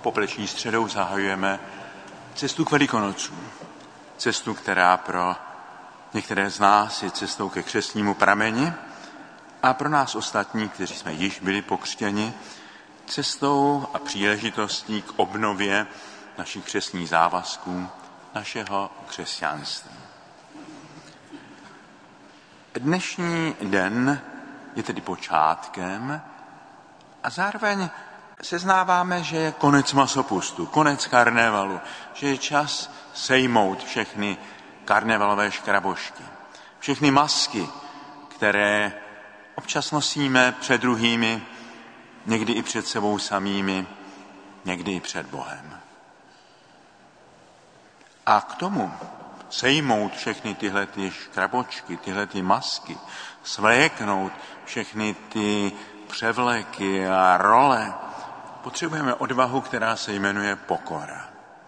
Popeleční středou zahajujeme cestu k Velikonocům. Cestu, která pro některé z nás je cestou ke křestnímu prameni a pro nás ostatní, kteří jsme již byli pokřtěni, cestou a příležitostí k obnově našich křestních závazků, našeho křesťanství. Dnešní den je tedy počátkem a zároveň seznáváme, že je konec masopustu, konec karnevalu, že je čas sejmout všechny karnevalové škrabošky, všechny masky, které občas nosíme před druhými, někdy i před sebou samými, někdy i před Bohem. A k tomu sejmout všechny tyhle škrabočky, tyhle masky, svléknout všechny ty převleky a role, potřebujeme odvahu, která se jmenuje pokora.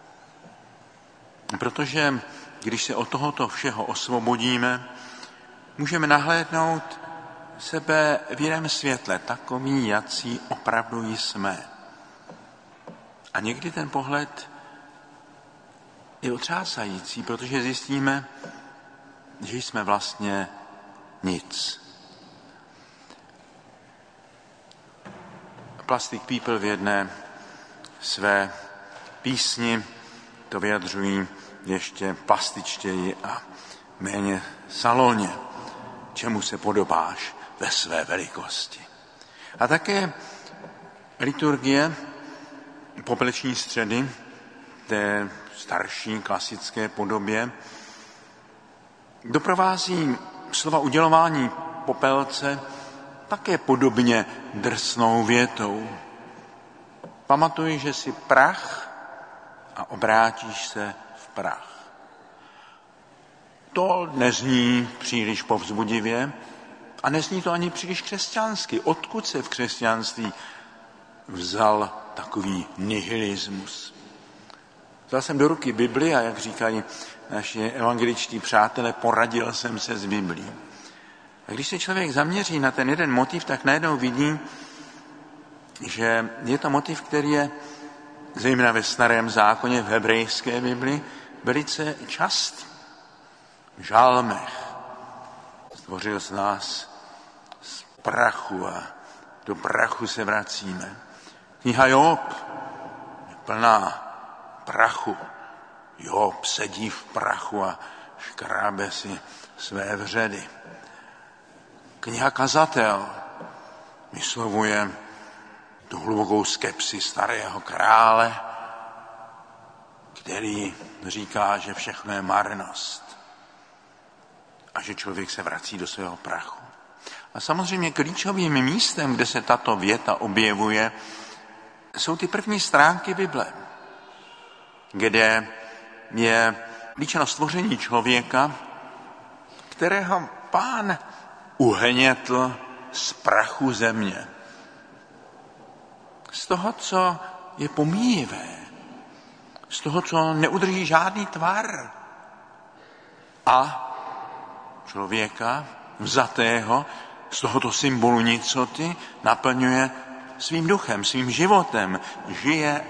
Protože když se od tohoto všeho osvobodíme, můžeme nahlédnout sebe v jiném světle, takový, jací opravdu jsme. A někdy ten pohled je otřásající, protože zjistíme, že jsme vlastně nic. Plastic People v jedné své písni to vyjadřují ještě plastičtěji a méně salonně. Čemu se podobáš ve své velikosti? A také liturgie popeleční středy, té starší klasické podobě, doprovází slova udělování popelce také podobně drsnou větou. Pamatuj, že jsi prach a obrátíš se v prach. To nezní příliš povzbudivě a nezní to ani příliš křesťansky. Odkud se v křesťanství vzal takový nihilismus? Vzal jsem do ruky Bibli a jak říkají naši evangeličtí přátelé, poradil jsem se s Biblí. A když se člověk zaměří na ten jeden motiv, tak najednou vidí, že je to motiv, který je zejména ve Starém zákoně, v hebrejské Bibli, velice častý. V žalmech stvořil z nás z prachu a do prachu se vracíme. Kniha Job je plná prachu. Job sedí v prachu a škrábe si své vředy. Kniha Kazatel vyslovuje tu hlubokou skepsi starého krále, který říká, že všechno je marnost a že člověk se vrací do svého prachu. A samozřejmě klíčovým místem, kde se tato věta objevuje, jsou ty první stránky Bible, kde je líčeno stvoření člověka, kterého Pán uhnětl z prachu země. Z toho, co je pomíjivé, z toho, co neudrží žádný tvar. A člověka vzatého z tohoto symbolu nicoty naplňuje svým duchem, svým životem. Žije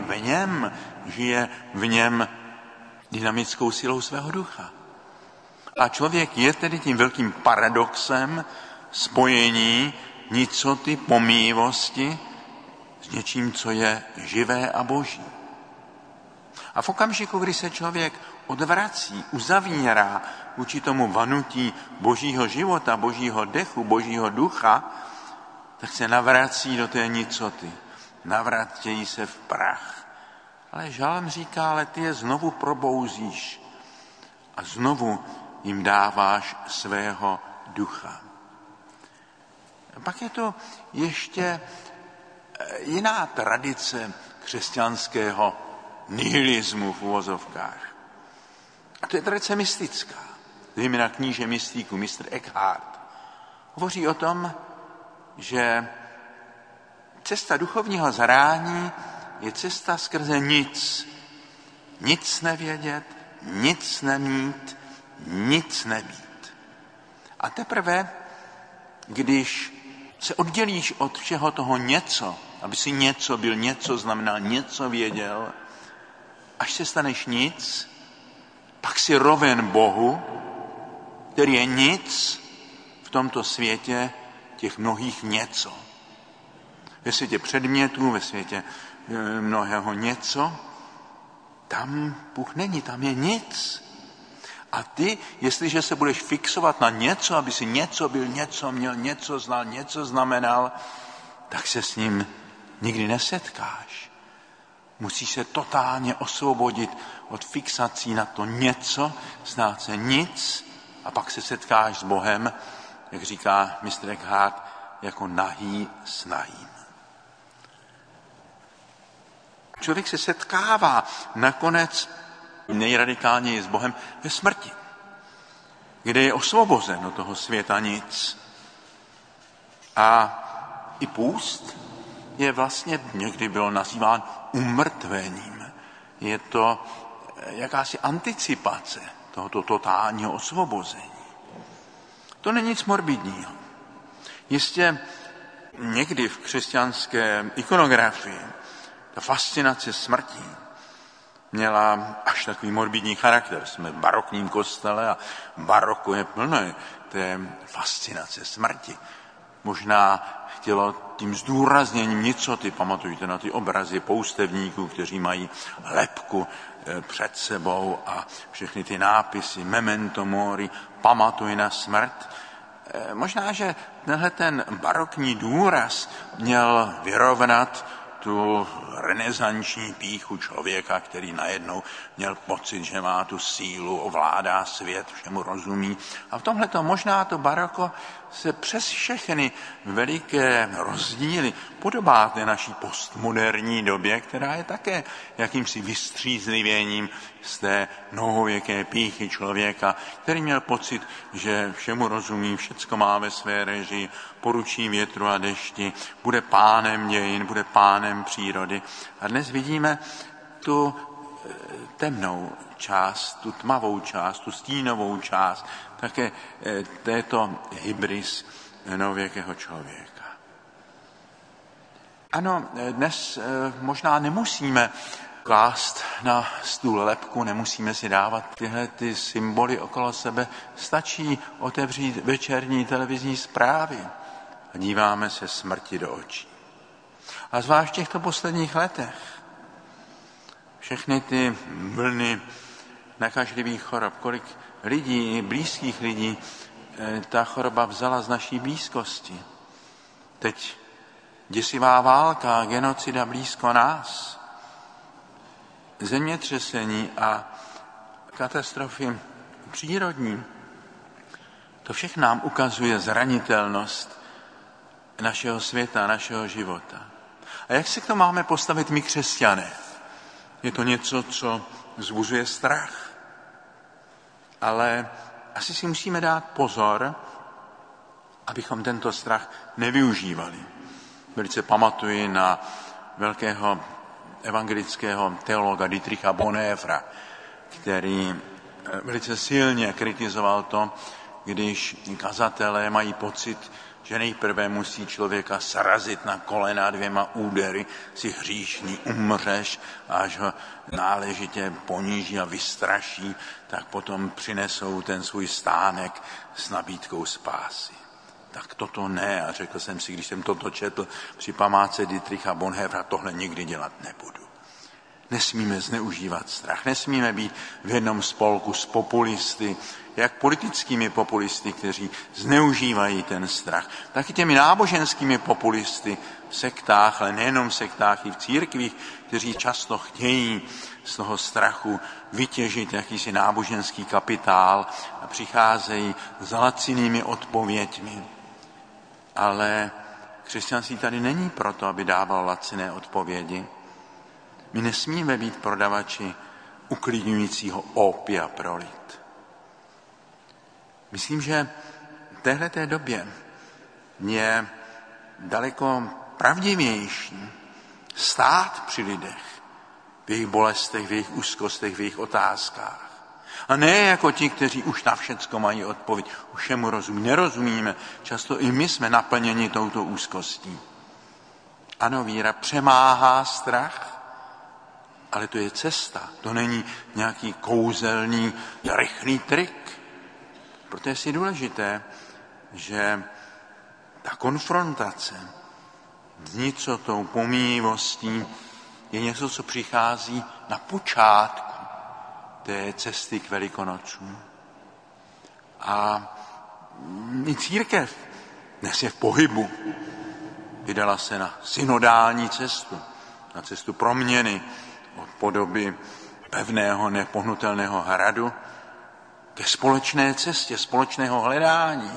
v něm dynamickou silou svého ducha. A člověk je tedy tím velkým paradoxem spojení nicoty, pomíjivosti s něčím, co je živé a boží. A v okamžiku, kdy se člověk odvrací, uzavírá vůči tomu vanutí božího života, božího dechu, božího ducha, tak se navrací do té nicoty. Navratějí se v prach. Ale žalm říká, ale ty je znovu probouzíš a znovu jim dáváš svého ducha. A pak je to ještě jiná tradice křesťanského nihilismu v uvozovkách. A to je tradice mystická. Zejména kníže mystiků, mistr Eckhart, hovoří o tom, že cesta duchovního zarání je cesta skrze nic. Nic nevědět, nic nemít, nic nebýt. A teprve, když se oddělíš od všeho toho něco aby si něco byl, něco znamenal, něco věděl. Až se staneš nic, pak si roven Bohu, který je nic v tomto světě těch mnohých něco. Ve světě předmětů, ve světě mnohého něco, tam Bůh není, tam je nic. A ty, jestliže se budeš fixovat na něco, aby si něco byl, něco měl, něco znal, něco znamenal, tak se s ním nikdy nesetkáš. Musíš se totálně osvobodit od fixací na to něco, znát se nic a pak se setkáš s Bohem, jak říká mistr Eckhart, jako nahý s nahým. Člověk se setkává nakonec nejradikálněji s Bohem ve smrti, kde je osvobozen od toho světa nic. A i půst je vlastně někdy bylo nazýván umrtvením. Je to jakási anticipace tohoto totálního osvobození. To není nic morbidního. Jistě někdy v křesťanské ikonografii ta fascinace smrtí měla až takový morbidní charakter. Jsme v barokním kostele a baroko je plné té fascinace smrti. Možná chtělo tím zdůrazněním nicoty, pamatujte na ty obrazy poustevníků, kteří mají lebku před sebou a všechny ty nápisy memento mori, pamatuj na smrt. Možná, že tenhle ten barokní důraz měl vyrovnat tu renesanční pýchu člověka, který najednou měl pocit, že má tu sílu, ovládá svět, všemu rozumí. A v tomhleto možná to baroko se přes všechny veliké rozdíly podobá té naší postmoderní době, která je také jakýmsi vystřízlivěním z té novověké pýchy člověka, který měl pocit, že všemu rozumí, všecko má ve své režii, poručí větru a dešti, bude pánem dějin, bude pánem přírody. A dnes vidíme tu temnou část, tu tmavou část, tu stínovou část, také této hybris novověkého člověka. Ano, dnes možná nemusíme klást na stůl lebku, nemusíme si dávat tyhle ty symboly okolo sebe. Stačí otevřít večerní televizní zprávy a díváme se smrti do očí. A zvlášť v těchto posledních letech všechny ty vlny nakažlivých chorob, kolik lidí, blízkých lidí, ta choroba vzala z naší blízkosti. Teď děsivá válka, genocida blízko nás, zemětřesení a katastrofy přírodní. To všechno nám ukazuje zranitelnost našeho světa, našeho života. A jak se k tomu máme postavit my křesťané? Je to něco, co vzbuzuje strach. Ale asi si musíme dát pozor, abychom tento strach nevyužívali. Velice pamatuji na velkého evangelického teologa Dietricha Bonhoeffera, který velice silně kritizoval to, když kazatelé mají pocit, že nejprve musí člověka srazit na kolena 2 údery, si hříšný umřeš, a až ho náležitě poníží a vystraší, tak potom přinesou ten svůj stánek s nabídkou spásy. Tak toto ne. A řekl jsem si, když jsem toto četl při památce Dietricha Bonhoeffera, tohle nikdy dělat nebudu. Nesmíme zneužívat strach, nesmíme být v jednom spolku s populisty, jak politickými populisty, kteří zneužívají ten strach, tak i těmi náboženskými populisty v sektách, ale nejenom v sektách, i v církvích, kteří často chtějí z toho strachu vytěžit jakýsi náboženský kapitál a přicházejí s lacinými odpověďmi. Ale křesťanství tady není proto, aby dával laciné odpovědi. My nesmíme být prodavači uklidňujícího ópia pro lid. Myslím, že v téhleté době je daleko pravdivější stát při lidech, v jejich bolestech, v jejich úzkostech, v jejich otázkách. A ne jako ti, kteří už na všecko mají odpověď, už všemu nerozumíme. Často i my jsme naplněni touto úzkostí. Ano, víra přemáhá strach, ale to je cesta. To není nějaký kouzelný, rychlý trik. Proto je si důležité, že ta konfrontace s nicotou, pomíjivostí je něco, co přichází na počátku té cesty k Velikonocům. A i církev dnes je v pohybu. Vydala se na synodální cestu, na cestu proměny od podoby pevného, nepohnutelného hradu ke společné cestě, společného hledání.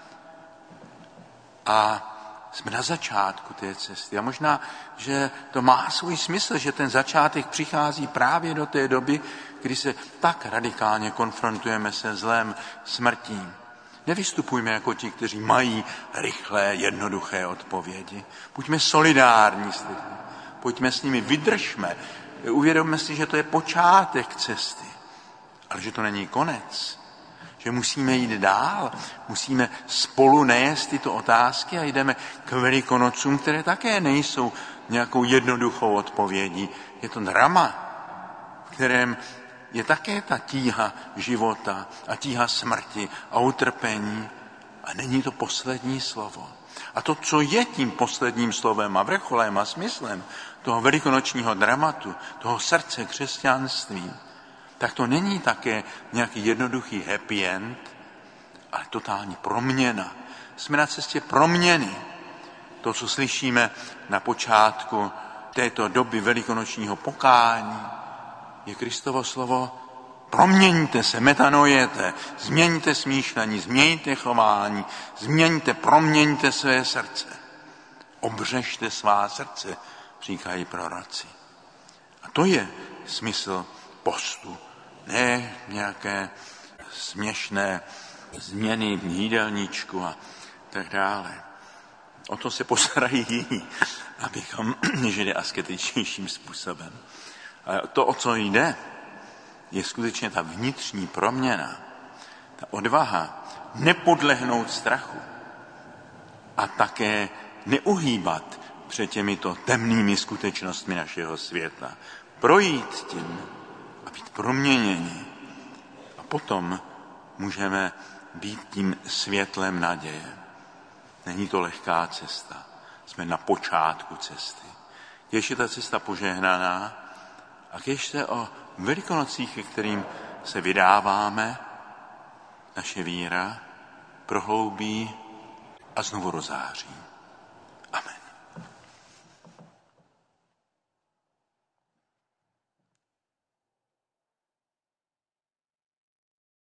A jsme na začátku té cesty. A možná, že to má svůj smysl, že ten začátek přichází právě do té doby, kdy se tak radikálně konfrontujeme se zlem, smrtí. Nevystupujme jako ti, kteří mají rychlé, jednoduché odpovědi. Buďme solidární s lidmi. Pojďme s nimi, vydržme. Uvědomme si, že to je počátek cesty, ale že to není konec. Že musíme jít dál, musíme spolu nést tyto otázky a jdeme k Velikonocům, které také nejsou nějakou jednoduchou odpovědí. Je to drama, v kterém je také ta tíha života a tíha smrti a utrpení. A není to poslední slovo. A to, co je tím posledním slovem a vrcholem a smyslem toho velikonočního dramatu, toho srdce křesťanství, tak to není také nějaký jednoduchý happy end, ale totální proměna. Jsme na cestě proměny. To, co slyšíme na počátku této doby velikonočního pokání, je Kristovo slovo: proměňte se, metanojete, změňte smýšlení, změňte chování, proměňte své srdce. Obřežte svá srdce, říkají proroci. A to je smysl postu. Ne nějaké směšné změny v jídelníčku a tak dále. O to se postarají jiní, abychom žili asketičnějším způsobem. Ale to, o co jde, je skutečně ta vnitřní proměna, ta odvaha nepodlehnout strachu a také neuhýbat před těmito temnými skutečnostmi našeho světa. Projít tím a být proměněni. A potom můžeme být tím světlem naděje. Není to lehká cesta. Jsme na počátku cesty. Když je ta cesta požehnaná a když se o Velikonocích, ke kterým se vydáváme, naše víra prohloubí a znovu rozáří.